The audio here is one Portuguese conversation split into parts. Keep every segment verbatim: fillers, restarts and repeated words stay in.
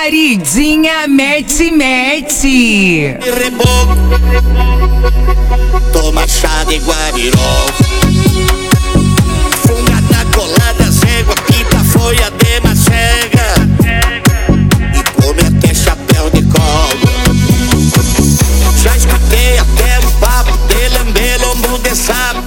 Paridinha mete mete. Reboco, toma chá de guarirol, fungada colada, zégua, pita, folha de macega, e come até chapéu de cola. Já escutei até um papo de lamber lombo de sapo,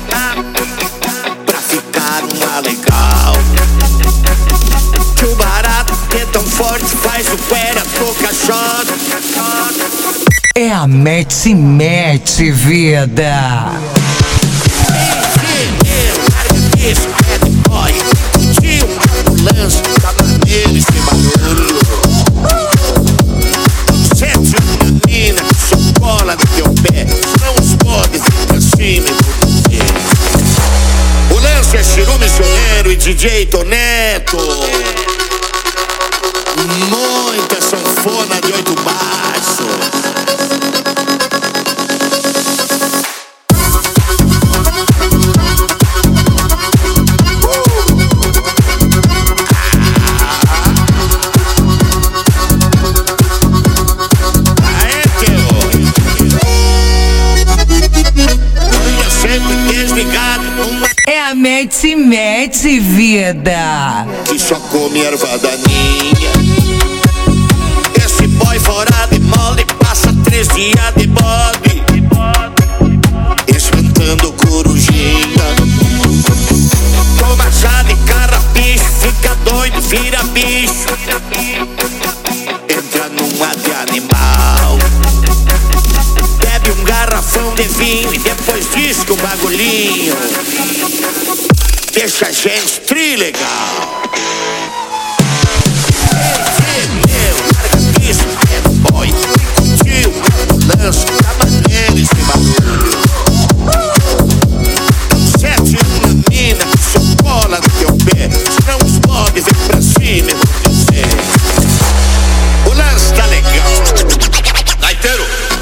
pra ficar uma legal. Que o barato que é tão forte faz o pera tocar shot. É a mete mete, vida. Isso é de boy, curtiu uma ambulância, tá maneiro esse barulho. Sete uma mina, chocola no teu pé, não os podes ir pra cima e você. O lance é Chiru Missioneiro e D J Toneto. Muita sanfona de oito baixos. É a mete mete, vida. Que só come erva daninha. Esse boy fora de mole passa três dias de bode, espantando corujinha. Toma chá de carrapicho, fica doido, vira bicho, entra numa de animal. Bebe um garrafão de vinho e depois diz que o bagulhinho deixa a gente trilegal. Ei, meu, larga isso, é boy, curtiu o lance, tá maneiro esse bagulho. Sete uma mina, chocola no teu pé, não os pode vir pra cima e você. O lance tá legal. Gaiteiro.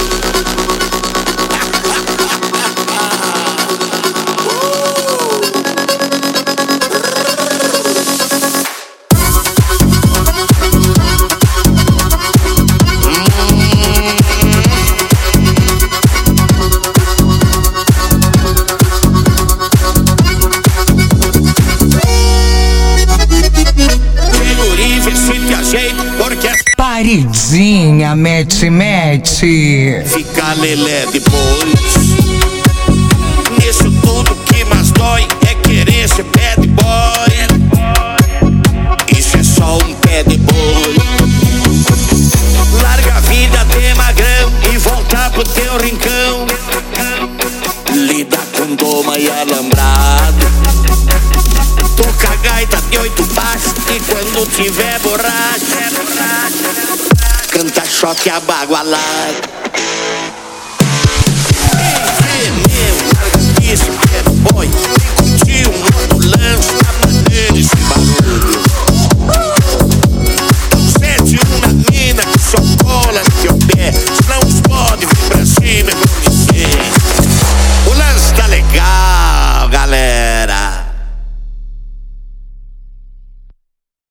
Paridinha mete mete. Fica lelé depois. Nisso tudo que mais dói é querer ser bad boy. Isso é só um pé de boi. Larga a vida de magrão e volta pro teu rincão. Lida com doma e alambrado. Toca a gaita de oito baixos e quando tiver borracha, canta choque abagualado.